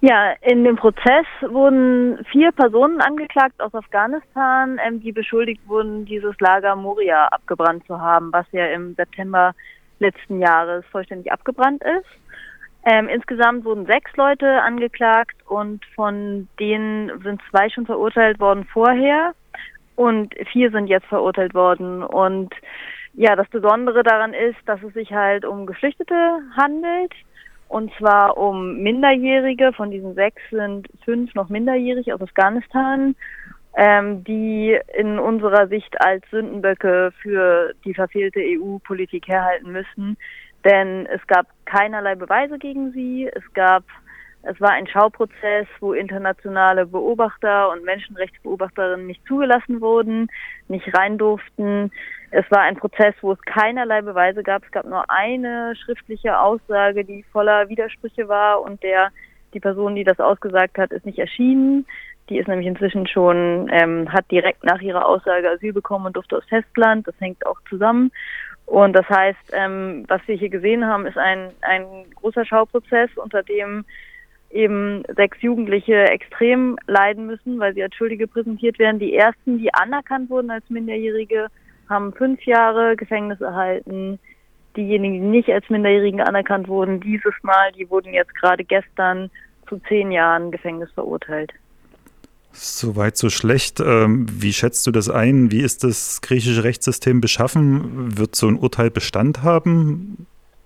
Ja, in dem Prozess wurden 4 Personen angeklagt aus Afghanistan, die beschuldigt wurden, dieses Lager Moria abgebrannt zu haben, was ja im September letzten Jahres vollständig abgebrannt ist. Insgesamt wurden 6 Leute angeklagt und von denen sind 2 schon verurteilt worden vorher und 4 sind jetzt verurteilt worden. Und ja, das Besondere daran ist, dass es sich halt um Geflüchtete handelt. Und zwar um Minderjährige, von diesen 6 sind 5 noch minderjährig aus Afghanistan, die in unserer Sicht als Sündenböcke für die verfehlte EU-Politik herhalten müssen. Denn es gab keinerlei Beweise gegen sie. Es war ein Schauprozess, wo internationale Beobachter und Menschenrechtsbeobachterinnen nicht zugelassen wurden, nicht rein durften. Es war ein Prozess, wo es keinerlei Beweise gab. Es gab nur eine schriftliche Aussage, die voller Widersprüche war, und die Person, die das ausgesagt hat, ist nicht erschienen. Die ist nämlich inzwischen schon, hat direkt nach ihrer Aussage Asyl bekommen und durfte aus Festland. Das hängt auch zusammen. Und das heißt, was wir hier gesehen haben, ist ein großer Schauprozess, unter dem eben 6 Jugendliche extrem leiden müssen, weil sie als Schuldige präsentiert werden. Die ersten, die anerkannt wurden als Minderjährige, haben 5 Jahre Gefängnis erhalten. Diejenigen, die nicht als Minderjährigen anerkannt wurden, die wurden jetzt gerade gestern zu 10 Jahren Gefängnis verurteilt. Soweit so schlecht. Wie schätzt du das ein? Wie ist das griechische Rechtssystem beschaffen? Wird so ein Urteil Bestand haben?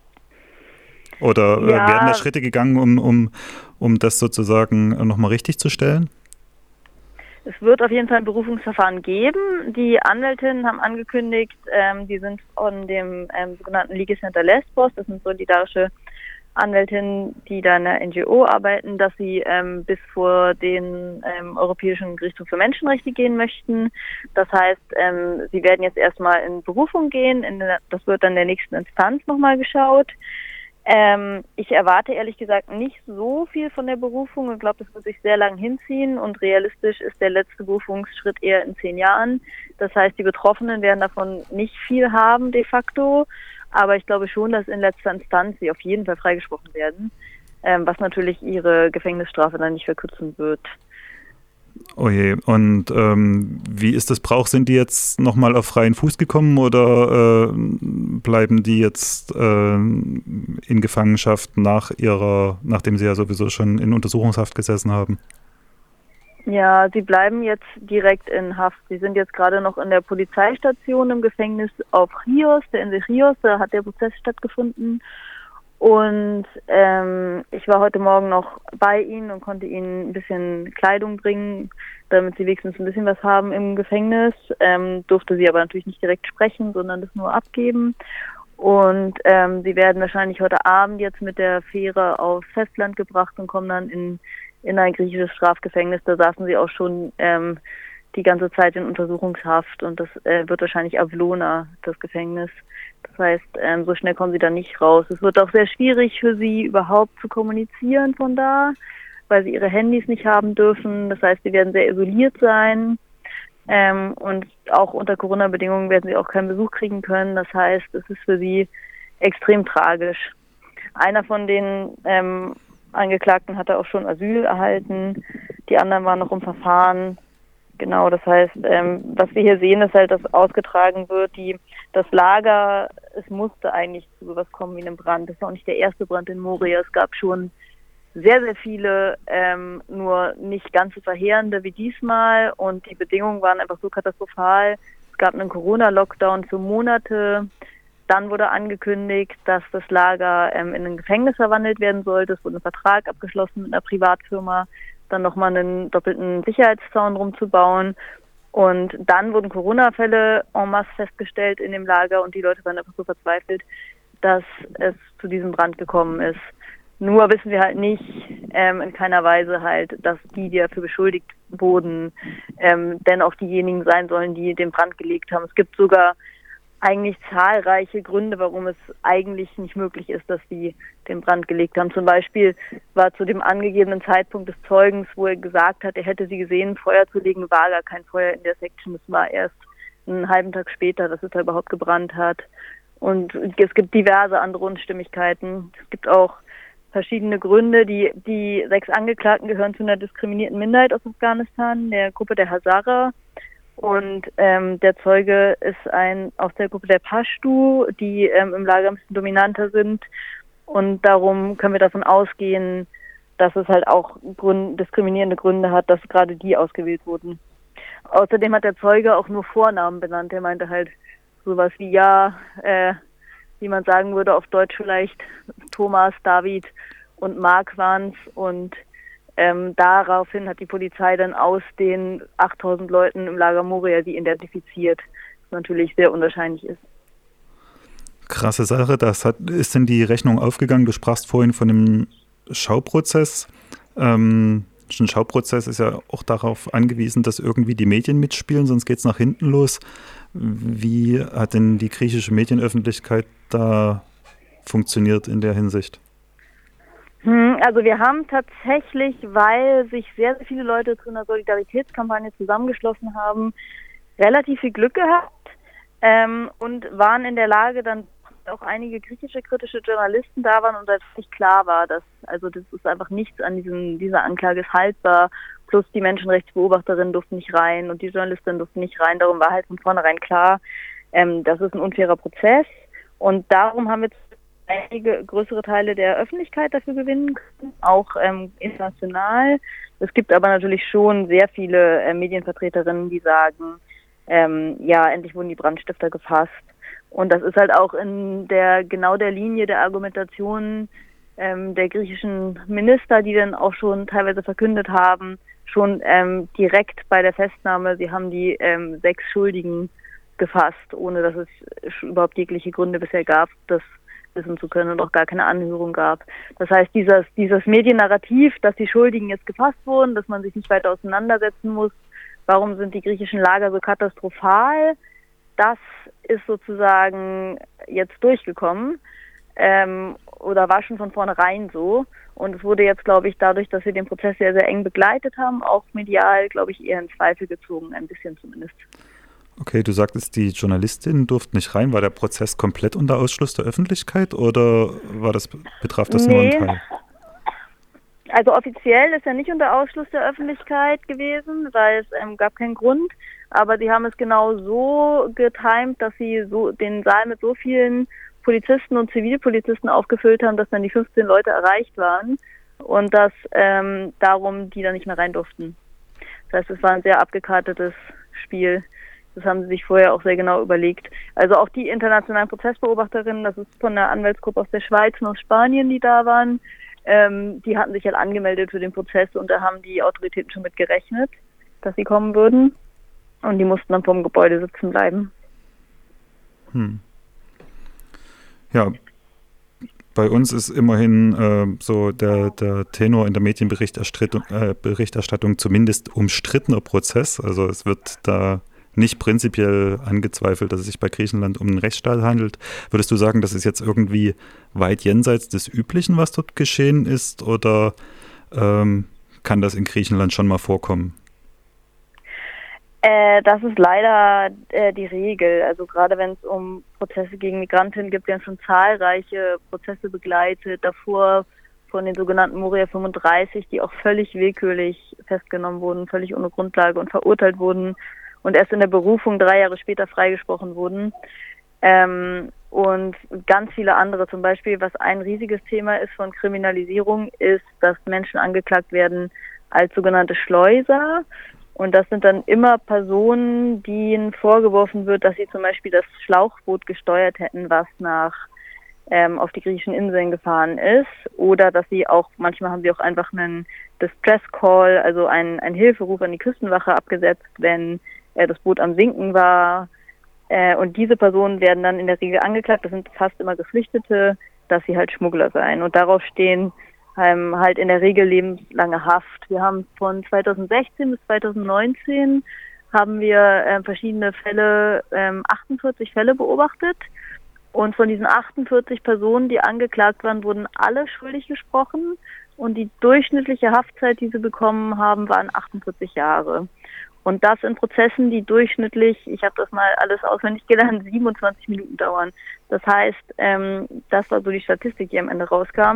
Oder werden da Schritte gegangen, um das sozusagen nochmal richtig zu stellen? Es wird auf jeden Fall ein Berufungsverfahren geben. Die Anwältinnen haben angekündigt, die sind von dem sogenannten Ligue Center Lesbos, das sind solidarische Anwältinnen, die da in der NGO arbeiten, dass sie bis vor den Europäischen Gerichtshof für Menschenrechte gehen möchten. Das heißt, sie werden jetzt erstmal in Berufung gehen. Das wird dann in der nächsten Instanz nochmal geschaut. Ich erwarte ehrlich gesagt nicht so viel von der Berufung. Ich glaube, das wird sich sehr lang hinziehen, und realistisch ist der letzte Berufungsschritt eher in 10 Jahren. Das heißt, die Betroffenen werden davon nicht viel haben de facto, aber ich glaube schon, dass in letzter Instanz sie auf jeden Fall freigesprochen werden, was natürlich ihre Gefängnisstrafe dann nicht verkürzen wird. Oh je, und wie ist das Brauch? Sind die jetzt nochmal auf freien Fuß gekommen oder bleiben die jetzt in Gefangenschaft nachdem sie ja sowieso schon in Untersuchungshaft gesessen haben? Ja, sie bleiben jetzt direkt in Haft. Sie sind jetzt gerade noch in der Polizeistation im Gefängnis auf Chios, der Insel Chios, da hat der Prozess stattgefunden. Und ich war heute Morgen noch bei ihnen und konnte ihnen ein bisschen Kleidung bringen, damit sie wenigstens ein bisschen was haben im Gefängnis. Durfte sie aber natürlich nicht direkt sprechen, sondern das nur abgeben. Und sie werden wahrscheinlich heute Abend jetzt mit der Fähre aufs Festland gebracht und kommen dann in ein griechisches Strafgefängnis. Da saßen sie auch schon die ganze Zeit in Untersuchungshaft, und das wird wahrscheinlich Avlona, das Gefängnis. Das heißt, so schnell kommen sie da nicht raus. Es wird auch sehr schwierig für sie überhaupt zu kommunizieren von da, weil sie ihre Handys nicht haben dürfen. Das heißt, sie werden sehr isoliert sein, und auch unter Corona-Bedingungen werden sie auch keinen Besuch kriegen können. Das heißt, es ist für sie extrem tragisch. Einer von den Angeklagten hatte auch schon Asyl erhalten, die anderen waren noch im Verfahren. Genau, das heißt, was wir hier sehen, ist halt, dass ausgetragen wird, das Lager, es musste eigentlich zu sowas kommen wie einem Brand. Das war auch nicht der erste Brand in Moria. Es gab schon sehr, sehr viele, nur nicht ganz so verheerende wie diesmal, und die Bedingungen waren einfach so katastrophal. Es gab einen Corona-Lockdown für Monate. Dann wurde angekündigt, dass das Lager in ein Gefängnis verwandelt werden sollte. Es wurde ein Vertrag abgeschlossen mit einer Privatfirma, dann nochmal einen doppelten Sicherheitszaun rumzubauen. Und dann wurden Corona-Fälle en masse festgestellt in dem Lager, und die Leute waren einfach so verzweifelt, dass es zu diesem Brand gekommen ist. Nur wissen wir halt nicht, in keiner Weise halt, dass die dafür beschuldigt wurden, denn auch diejenigen sein sollen, die den Brand gelegt haben. Es gibt sogar eigentlich zahlreiche Gründe, warum es eigentlich nicht möglich ist, dass die den Brand gelegt haben. Zum Beispiel war zu dem angegebenen Zeitpunkt des Zeugens, wo er gesagt hat, er hätte sie gesehen, Feuer zu legen, war gar kein Feuer in der Section. Es war erst einen halben Tag später, dass es da überhaupt gebrannt hat. Und es gibt diverse andere Unstimmigkeiten. Es gibt auch verschiedene Gründe. Die 6 Angeklagten gehören zu einer diskriminierten Minderheit aus Afghanistan, der Gruppe der Hazara. Und der Zeuge ist aus der Gruppe der Pashtu, die im Lager ein bisschen dominanter sind. Und darum können wir davon ausgehen, dass es halt auch diskriminierende Gründe hat, dass gerade die ausgewählt wurden. Außerdem hat der Zeuge auch nur Vornamen benannt. Er meinte halt sowas wie, wie man sagen würde auf Deutsch vielleicht, Thomas, David und Mark waren's. Und daraufhin hat die Polizei dann aus den 8000 Leuten im Lager Moria die identifiziert, was natürlich sehr unwahrscheinlich ist. Krasse Sache, ist denn die Rechnung aufgegangen? Du sprachst vorhin von dem Schauprozess. Ein Schauprozess ist ja auch darauf angewiesen, dass irgendwie die Medien mitspielen, sonst geht es nach hinten los. Wie hat denn die griechische Medienöffentlichkeit da funktioniert in der Hinsicht? Also wir haben tatsächlich, weil sich sehr, sehr viele Leute zu einer Solidaritätskampagne zusammengeschlossen haben, relativ viel Glück gehabt und waren in der Lage, dann auch einige griechische kritische Journalisten da waren und als nicht klar war, das ist einfach nichts an dieser Anklage ist haltbar, plus die Menschenrechtsbeobachterinnen durften nicht rein und die Journalistinnen durften nicht rein, darum war halt von vornherein klar, das ist ein unfairer Prozess und darum haben wir einige größere Teile der Öffentlichkeit dafür gewinnen können, auch international. Es gibt aber natürlich schon sehr viele Medienvertreterinnen, die sagen, endlich wurden die Brandstifter gefasst. Und das ist halt auch in der Linie der Argumentation der griechischen Minister, die dann auch schon teilweise verkündet haben, schon direkt bei der Festnahme, sie haben die 6 Schuldigen gefasst, ohne dass es überhaupt jegliche Gründe bisher gab, das wissen zu können und auch gar keine Anhörung gab. Das heißt, dieses Mediennarrativ, dass die Schuldigen jetzt gefasst wurden, dass man sich nicht weiter auseinandersetzen muss, warum sind die griechischen Lager so katastrophal, das ist sozusagen jetzt durchgekommen oder war schon von vornherein so. Und es wurde jetzt, glaube ich, dadurch, dass wir den Prozess sehr, sehr eng begleitet haben, auch medial, glaube ich, eher in Zweifel gezogen, ein bisschen zumindest. Okay, du sagtest, die Journalistinnen durften nicht rein. War der Prozess komplett unter Ausschluss der Öffentlichkeit oder betraf das nur einen Teil? Also offiziell ist er nicht unter Ausschluss der Öffentlichkeit gewesen, weil es gab keinen Grund. Aber sie haben es genau so getimt, dass sie den Saal mit so vielen Polizisten und Zivilpolizisten aufgefüllt haben, dass dann die 15 Leute erreicht waren und dass darum die dann nicht mehr rein durften. Das heißt, es war ein sehr abgekartetes Spiel. Das haben sie sich vorher auch sehr genau überlegt. Also auch die internationalen Prozessbeobachterinnen, das ist von der Anwaltsgruppe aus der Schweiz und aus Spanien, die da waren, die hatten sich halt angemeldet für den Prozess und da haben die Autoritäten schon mit gerechnet, dass sie kommen würden. Und die mussten dann vorm Gebäude sitzen bleiben. Ja, bei uns ist immerhin so der Tenor in der Medienberichterstattung zumindest umstrittener Prozess. Also es wird da nicht prinzipiell angezweifelt, dass es sich bei Griechenland um einen Rechtsstaat handelt. Würdest du sagen, das ist jetzt irgendwie weit jenseits des Üblichen, was dort geschehen ist? Oder kann das in Griechenland schon mal vorkommen? Das ist leider die Regel. Also gerade wenn es um Prozesse gegen Migrantinnen gibt, wir haben schon zahlreiche Prozesse begleitet. Davor von den sogenannten Moria 35, die auch völlig willkürlich festgenommen wurden, völlig ohne Grundlage und verurteilt wurden und erst in der Berufung 3 Jahre später freigesprochen wurden. Und ganz viele andere, zum Beispiel, was ein riesiges Thema ist von Kriminalisierung, ist, dass Menschen angeklagt werden als sogenannte Schleuser. Und das sind dann immer Personen, denen vorgeworfen wird, dass sie zum Beispiel das Schlauchboot gesteuert hätten, was auf die griechischen Inseln gefahren ist. Oder dass sie auch, manchmal haben sie auch einfach einen Distress Call, also einen Hilferuf an die Küstenwache abgesetzt, wenn das Boot am Sinken war. Und diese Personen werden dann in der Regel angeklagt, das sind fast immer Geflüchtete, dass sie halt Schmuggler seien. Und darauf stehen halt in der Regel lebenslange Haft. Wir haben von 2016 bis 2019 haben wir verschiedene Fälle, 48 Fälle beobachtet. Und von diesen 48 Personen, die angeklagt waren, wurden alle schuldig gesprochen. Und die durchschnittliche Haftzeit, die sie bekommen haben, waren 48 Jahre. Und das in Prozessen, die durchschnittlich, ich habe das mal alles auswendig gelernt, 27 Minuten dauern. Das heißt, das war so die Statistik, die am Ende rauskam.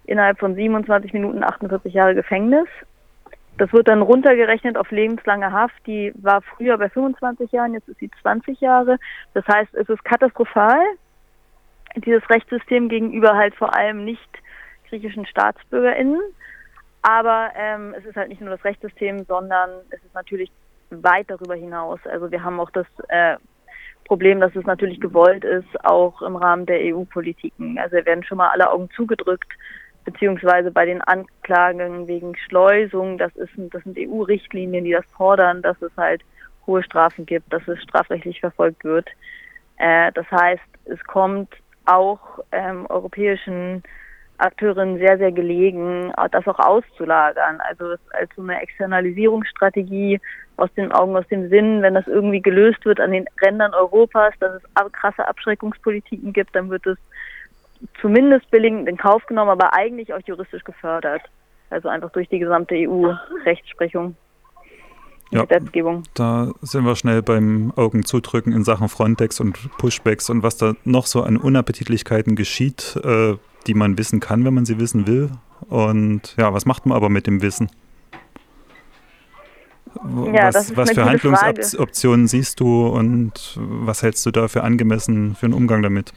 innerhalb von 27 Minuten 48 Jahre Gefängnis. Das wird dann runtergerechnet auf lebenslange Haft. Die war früher bei 25 Jahren, jetzt ist sie 20 Jahre. Das heißt, es ist katastrophal, dieses Rechtssystem gegenüber halt vor allem nicht griechischen StaatsbürgerInnen. Aber es ist halt nicht nur das Rechtssystem, sondern es ist natürlich weit darüber hinaus. Also wir haben auch das Problem, dass es natürlich gewollt ist, auch im Rahmen der EU-Politiken. Also werden schon mal alle Augen zugedrückt, beziehungsweise bei den Anklagen wegen Schleusung, das sind EU-Richtlinien, die das fordern, dass es halt hohe Strafen gibt, dass es strafrechtlich verfolgt wird. Das heißt, es kommt auch europäischen Akteurinnen sehr, sehr gelegen, das auch auszulagern. Also als so eine Externalisierungsstrategie aus den Augen, aus dem Sinn, wenn das irgendwie gelöst wird an den Rändern Europas, dass es krasse Abschreckungspolitiken gibt, dann wird es zumindest billigend in Kauf genommen, aber eigentlich auch juristisch gefördert. Also einfach durch die gesamte EU-Rechtsprechung. Ja, Gesetzgebung. Da sind wir schnell beim Augenzudrücken in Sachen Frontex und Pushbacks und was da noch so an Unappetitlichkeiten geschieht, die man wissen kann, wenn man sie wissen will. Und ja, was macht man aber mit dem Wissen? Ja, was für Handlungsoptionen siehst du und was hältst du da für angemessen für einen Umgang damit?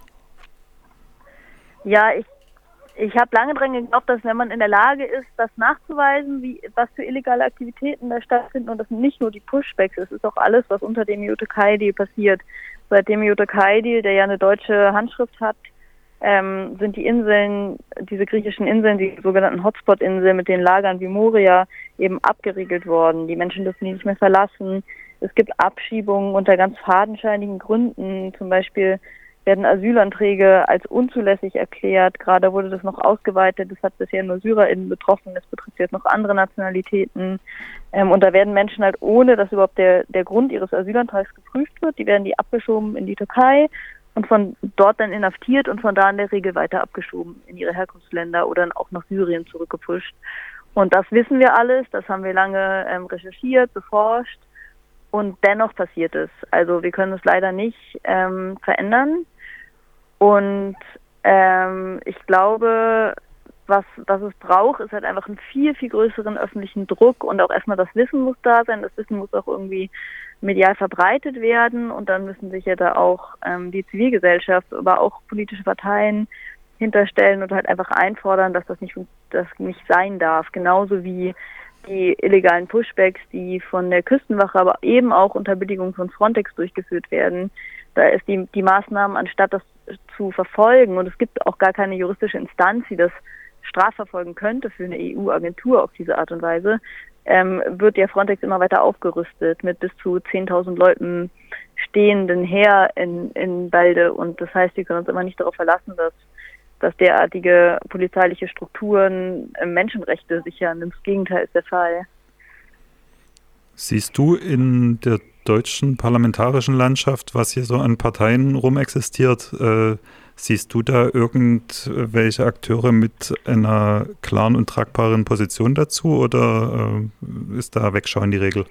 Ja, ich habe lange dran geglaubt, dass wenn man in der Lage ist, das nachzuweisen, was für illegale Aktivitäten da stattfinden, und das sind nicht nur die Pushbacks, es ist auch alles, was unter dem IOTK-Deal passiert. Seit dem IOTK-Deal, der ja eine deutsche Handschrift hat, sind die Inseln, diese griechischen Inseln, die sogenannten Hotspot-Inseln mit den Lagern wie Moria eben abgeriegelt worden. Die Menschen dürfen die nicht mehr verlassen. Es gibt Abschiebungen unter ganz fadenscheinigen Gründen. Zum Beispiel werden Asylanträge als unzulässig erklärt. Gerade wurde das noch ausgeweitet. Das hat bisher nur SyrerInnen betroffen. Das betrifft jetzt noch andere Nationalitäten. Und da werden Menschen halt, ohne dass überhaupt der Grund ihres Asylantrags geprüft wird, die werden die abgeschoben in die Türkei und von dort dann inhaftiert und von da in der Regel weiter abgeschoben in ihre Herkunftsländer oder auch nach Syrien zurückgepusht. Und das wissen wir alles. Das haben wir lange recherchiert, beforscht. Und dennoch passiert es. Also wir können es leider nicht verändern. Und ich glaube, was es braucht, ist halt einfach einen viel, viel größeren öffentlichen Druck und auch erstmal das Wissen muss da sein. Das Wissen muss auch irgendwie medial verbreitet werden und dann müssen sich ja da auch die Zivilgesellschaft, aber auch politische Parteien hinterstellen und halt einfach einfordern, dass das nicht sein darf. Genauso wie die illegalen Pushbacks, die von der Küstenwache, aber eben auch unter Billigung von Frontex durchgeführt werden. Da ist die Maßnahmen, anstatt das zu verfolgen, und es gibt auch gar keine juristische Instanz, die das strafverfolgen könnte für eine EU-Agentur auf diese Art und Weise, wird ja Frontex immer weiter aufgerüstet mit bis zu 10.000 Leuten stehenden Heer in Balde. Und das heißt, wir können uns immer nicht darauf verlassen, dass derartige polizeiliche Strukturen Menschenrechte sichern. Das Gegenteil ist der Fall. Siehst du in der deutschen parlamentarischen Landschaft, was hier so an Parteien rumexistiert, siehst du da irgendwelche Akteure mit einer klaren und tragbaren Position dazu oder ist da Wegschauen die Regel?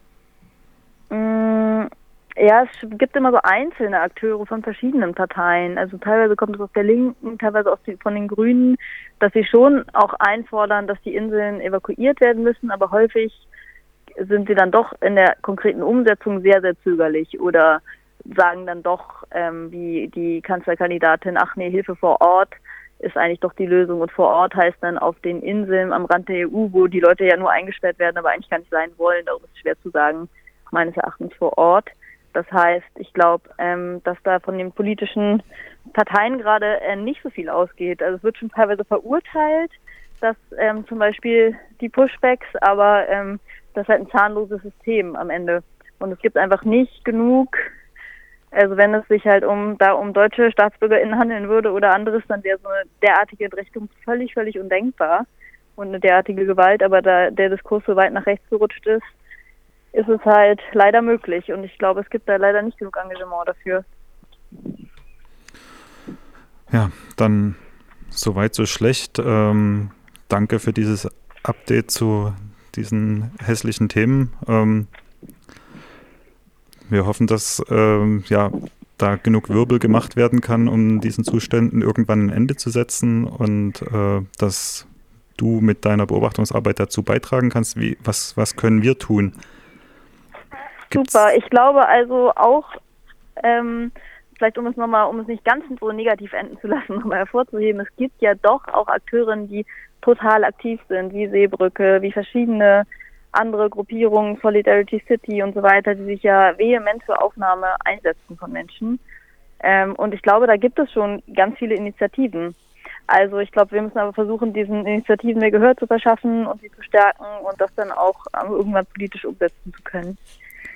Ja, es gibt immer so einzelne Akteure von verschiedenen Parteien. Also teilweise kommt es aus der Linken, teilweise von den Grünen, dass sie schon auch einfordern, dass die Inseln evakuiert werden müssen, aber häufig sind sie dann doch in der konkreten Umsetzung sehr, sehr zögerlich oder sagen dann doch, wie die Kanzlerkandidatin, ach nee, Hilfe vor Ort ist eigentlich doch die Lösung. Und vor Ort heißt dann auf den Inseln am Rand der EU, wo die Leute ja nur eingesperrt werden, aber eigentlich gar nicht sein wollen. Darum ist es schwer zu sagen, meines Erachtens vor Ort. Das heißt, ich glaube, dass da von den politischen Parteien gerade nicht so viel ausgeht. Also es wird schon teilweise verurteilt, dass zum Beispiel die Pushbacks, aber das ist halt ein zahnloses System am Ende. Und es gibt einfach nicht genug, also wenn es sich halt um deutsche StaatsbürgerInnen handeln würde oder anderes, dann wäre so eine derartige Entrechtung völlig, völlig undenkbar und eine derartige Gewalt, aber da der Diskurs so weit nach rechts gerutscht ist, ist es halt leider möglich. Und ich glaube, es gibt da leider nicht genug Engagement dafür. Ja, dann soweit so schlecht. Danke für dieses Update zu diesen hässlichen Themen. Wir hoffen, dass da genug Wirbel gemacht werden kann, um diesen Zuständen irgendwann ein Ende zu setzen und dass du mit deiner Beobachtungsarbeit dazu beitragen kannst? Was können wir tun? Super, ich glaube also auch, vielleicht um es nicht ganz so negativ enden zu lassen, nochmal hervorzuheben, es gibt ja doch auch Akteurinnen, die total aktiv sind, wie Seebrücke, wie verschiedene andere Gruppierungen, Solidarity City und so weiter, die sich ja vehement für Aufnahme einsetzen von Menschen. Und ich glaube, da gibt es schon ganz viele Initiativen. Also ich glaube, wir müssen aber versuchen, diesen Initiativen mehr Gehör zu verschaffen und sie zu stärken und das dann auch irgendwann politisch umsetzen zu können.